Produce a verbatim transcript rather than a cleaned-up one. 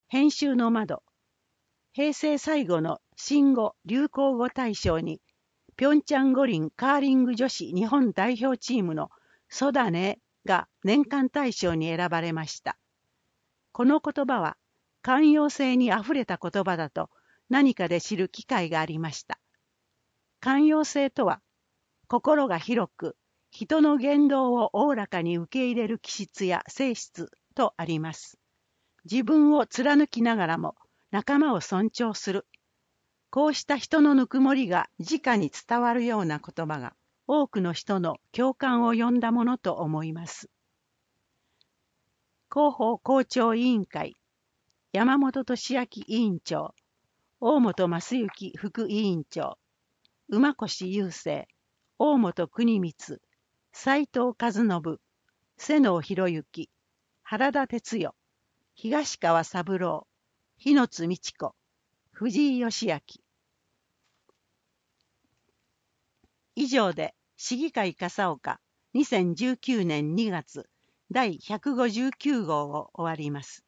編集の窓、平成最後の新語・流行語大賞に、ピョンチャン五輪カーリング女子日本代表チームのそだねが年間大賞に選ばれました。この言葉は寛容性にあふれた言葉だと何かで知る機会がありました。寛容性とは、心が広く、人の言動をおおらかに受け入れる気質や性質とあります。自分を貫きながらも仲間を尊重する。こうした人のぬくもりが直に伝わるような言葉が多くの人の共感を呼んだものと思います。広報校長委員会、山本俊明委員長、大本正幸副委員長、馬越雄生、大本邦光、斉藤和信、瀬能博之、原田哲也、東川三郎、日野津美智子、藤井義明。以上で市議会笠岡にせんじゅうきゅうねんにがつだいひゃくごじゅうきゅうごうを終わります。